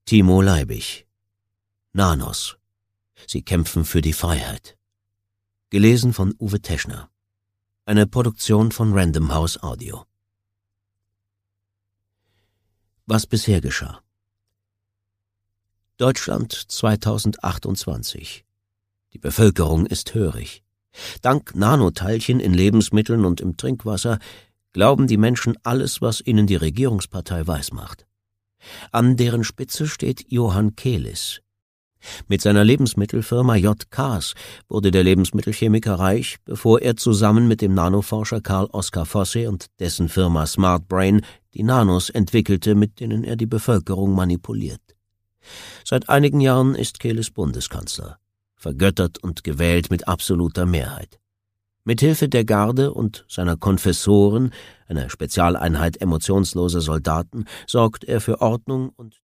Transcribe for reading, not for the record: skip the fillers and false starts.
Timo Leibig. Nanos. Sie kämpfen für die Freiheit. Gelesen von Uwe Teschner. Eine Produktion von Random House Audio. Was bisher geschah. Deutschland 2028. Die Bevölkerung ist hörig. Dank Nanoteilchen in Lebensmitteln und im Trinkwasser glauben die Menschen alles, was ihnen die Regierungspartei weismacht. An deren Spitze steht Johann Kelis. Mit seiner Lebensmittelfirma J. Kaas wurde der Lebensmittelchemiker reich, bevor er zusammen mit dem Nanoforscher Karl Oskar Fosse und dessen Firma Smart Brain die Nanos entwickelte, mit denen er die Bevölkerung manipuliert. Seit einigen Jahren ist Kelis Bundeskanzler, vergöttert und gewählt mit absoluter Mehrheit. Mithilfe der Garde und seiner Konfessoren, einer Spezialeinheit emotionsloser Soldaten, sorgt er für Ordnung und